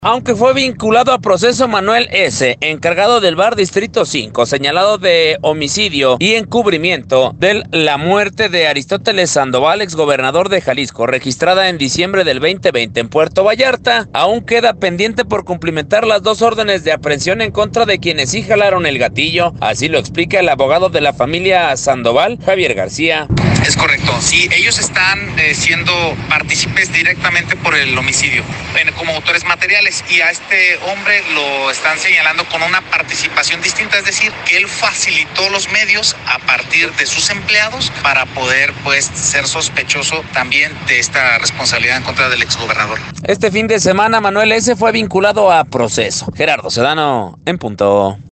Aunque fue vinculado a proceso Manuel S., encargado del bar Distrito 5, señalado de homicidio y encubrimiento de la muerte de Aristóteles Sandoval, exgobernador de Jalisco, registrada en diciembre del 2020 en Puerto Vallarta, aún queda pendiente por cumplimentar las 2 órdenes de aprehensión en contra de quienes sí jalaron el gatillo. Así lo explica el abogado de la familia Sandoval, Javier García. Es correcto, sí, ellos están siendo partícipes directamente por el homicidio, como autores materiales, y a este hombre lo están señalando con una participación distinta, es decir, que él facilitó los medios a partir de sus empleados para poder, ser sospechoso también de esta responsabilidad en contra del exgobernador. Este fin de semana, Manuel S. fue vinculado a proceso. Gerardo Sedano, en punto.